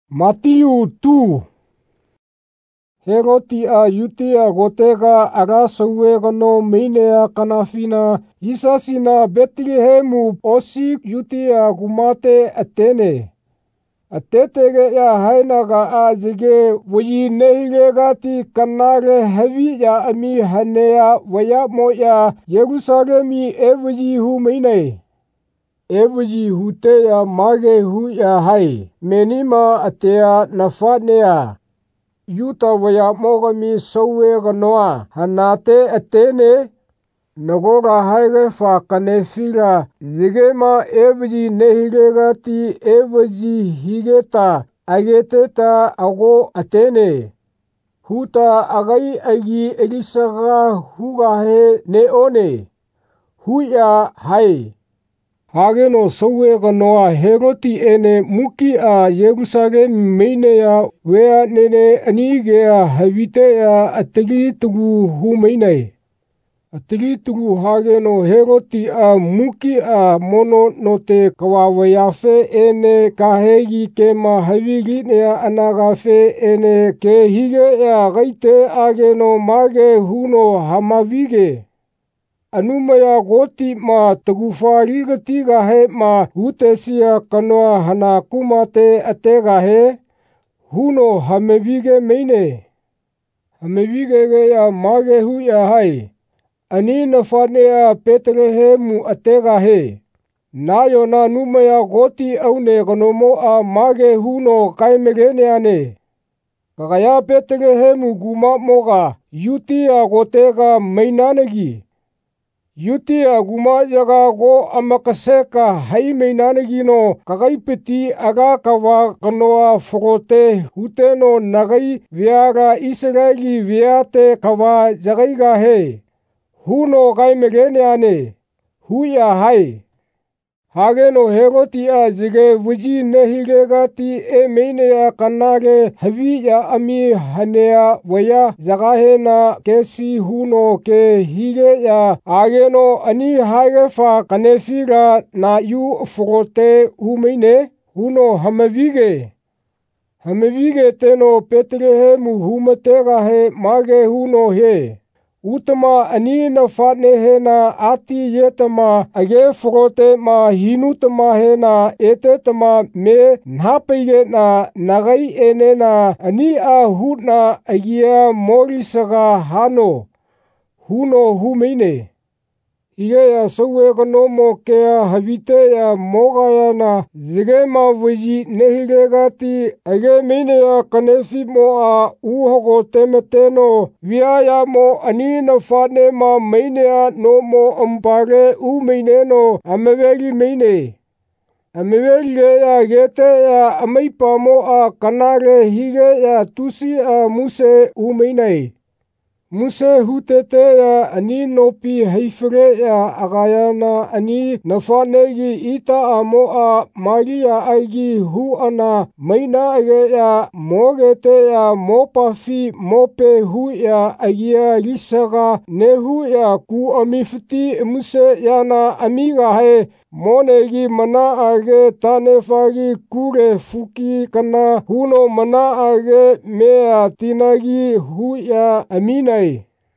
Matiu 2. Heroti a Yutea gotega aga sauwe gano meinea kanafina Yisasina Betlehemu osi Yutea gumate atene. Atetege ya hainaga a jige wayi nehilegati kanare hevi ya ami hanea waya moya Yerusalemi ewayi hu meinai. Ewayi hute ya mage hu ya hai menima atea nafanea. Yuta waya mogami sauwe ganoa hanate atene nagora haire fa kanefira zigema ewayi nehilegati ewayi higeta ageteta ago atene. Huta agai agi elisaga hugahe neone. Huya hai. Hageno sauwe ganoa Heroti ene muki a Yerusalem meinea wea nene anigea havitea atagi tugu hu meinai. Atagi tugu hageno Heroti a muki a mono note kawawayafe ene kahegi kema haviginea anagafe ene ke hige ya gaite ageno mage huno hamavige. Anumaya goti ma tagufari gatigahe ma hutesia kanoa hana kumate ategahe huno hamevige meine. Hamevige ya mage hu ya hai. Ani nafanea Betlehemu ategahe. Nayo na numaya goti aune ganomo a mage huno kaimegeneane. Kagaya Betlehemu guma moga Yutea gotega mainanegi. Yutea guma yaga go amakaseka hai mainanegino kagaipeti aga kawa kanoa frote huteno nagai viaga Israeli viate kawa yagaiga he. Huno gaimegeneane. Huya hai. Hageno Heroti a jige waji nehilegati e meinea kanage havi ya ami hanea waya yagahe na kesi huno ke hige ya ageno ani hairefa kanefira na yu frote humeine huno hamavige. Hamavige teno Betlehemu humategahe mage huno he. Utama ani na fatne he na ati yetama age frote ma hinutama he na etetama me nhapeige na nagai ene na ani a huna agia morisaga hano. Huno humeine. Hige ya sauwe ganomo kea havite ya mogaya na zigema waji nehilegati age meine ya kanefi mo a uhogo temeteno viaya mo ani na fatne ma meine ya no mo ambare meine no ameveli meine. Ameveli ya gete ya amaipa mo a kanare hige ya tusi a muse meinai. Muse hutete ya ani nopi haifere ya agayana ani nafanegi ita amo a Maria aigi hu ana maina age ya mogete ya mopafi mope hu ya agia lisaga nehu ya ku amifti muse yana amiga he monegi mana age tanefagi kure fuki kana huno mana age mea tinagi hu ya aminai.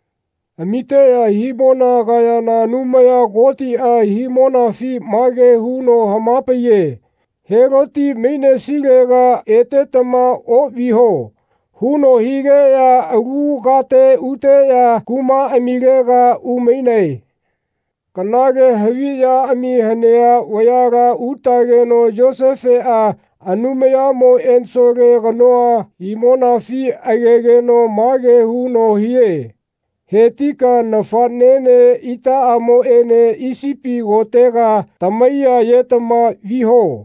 Amite ya himona gaya na numaya goti a himona fi mage huno hamapaye. Heroti meine silega etetama o viho. Huno hige ya agu gate ute ya kuma amilega umeinai. Kanage havi ya ami hanea wayaga utageno Josefe a anumaya mo ensore ganoa himona fi agegeno mage huno hie. Hetika nafanene ita amo ene isipi gotega tamaya yetama viho.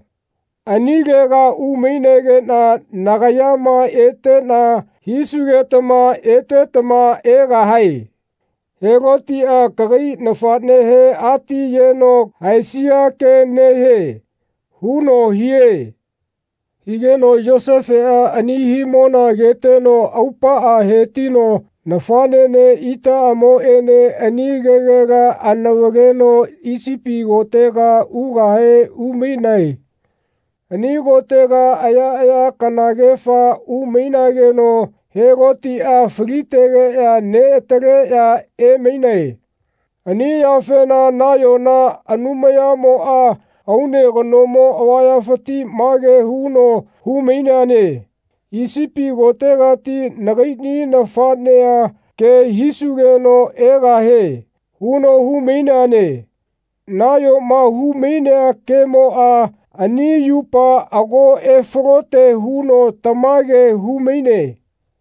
Anigega umeinege na nagayama ete na hisugetama ete tama ega hai. Heroti a kagai nafatne he ati yeno haisia ke nehe. Huno hie. Higeno Josefe a anihimona geteno aupa a hetino nafanene ita amo ene anigega anawageno isipi gotega ugahe umeinai. Anigotega aya kanagefa umeinageno Herotia fritegeya neetegeya emeinai. Ani yafena nayona anumayamoa aune gonomo awayafati mage huno humeinane. Isipi gotegati nagaini nafanea ke hisugeno egahe. Huno humeinane. Nayo ma humeinea kemoa ani yupa ago efrote huno tamage humeine.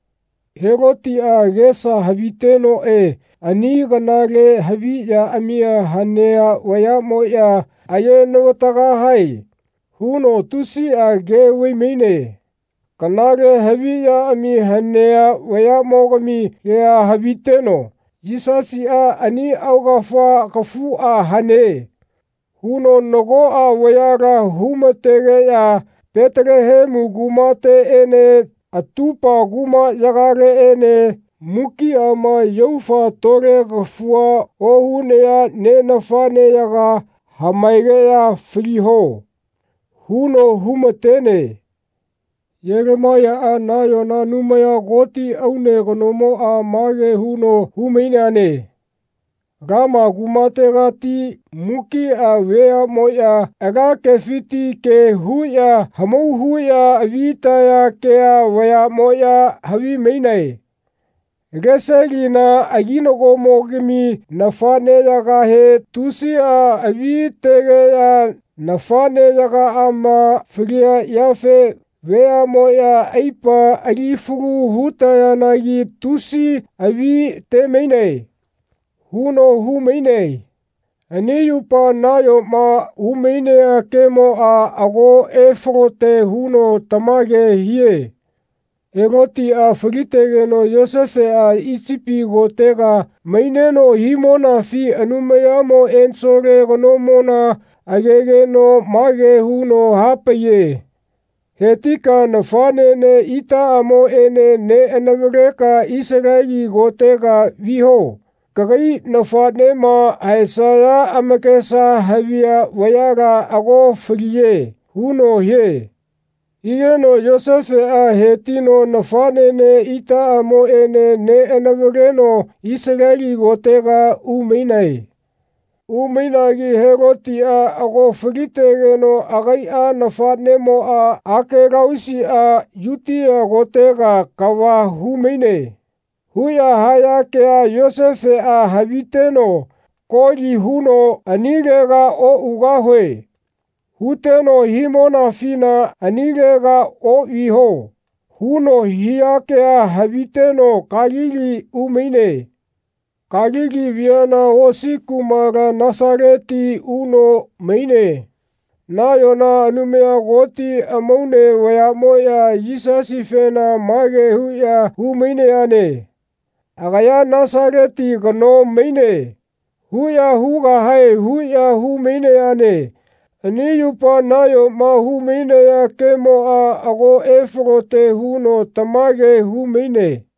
Herotia gesa habiteno ani ganale habiya amia hanea wayamoya ayenawataga hai. Huno tusia ge weimeine. Kanale habiya ami hanea wayamogami gea habiteno. Jisasia ani augafa kafua hane. Huno nogoa wayaga humategeya Betlehemu gumate ene atupa guma yagare ene muki ama yaufa tore gafua ohunea nenafane yaga hamaigeya friho. Huno humatene. Yeremaya nayona numaya goti aune gonomo mage huno humeinane. Gama gumate gati muki wea moya aga kefiti ke huya hamau huya avitaya kea wea moya havi meinai. Gesegina aginogo mogimi nafane yaga he tusia avitegeya nafane yaga ama fria yafe wea moya aipa agifuru hutayanagi tusi avi temeinai. Huno humeinei. Aniyupa nayo ma humeinea kemoa ago efrote huno tamage hie. Herotia fritegeno Yosefea Isipi gotega maineno himona fi anumayamo ensore gonomona agegeno mage huno hapaye. Hetika nafanene ita amo ene ne enavreka Israeli gotega viho. Kagai nafane ma Aisaya amakesa havia wayaga ago friye. Huno he. Igeno Yosefea hetino nafanene ita amo ene ne enavreno Israeli gotega umeinai. Umeinagi Herotia ago fritegeno agaia nafanemo ake gausia yutia gotega kawa humeine. Huya haya kea Yosefea habiteno koli huno anigega o ugahwe. Huteno himona fina anigega o iho. Huno hiya kea habiteno Galili umeine. Galili viana osikumaga Nasareti uno meine. Nayona anumea goti amaune wayamoya Yisasifena mage huya humeineane. Agaya Nasareti gano meine. Huya huga hai huya humeineane. Aniyupa nayo ma humeinea kemoa ago efrote huno tamage humeine.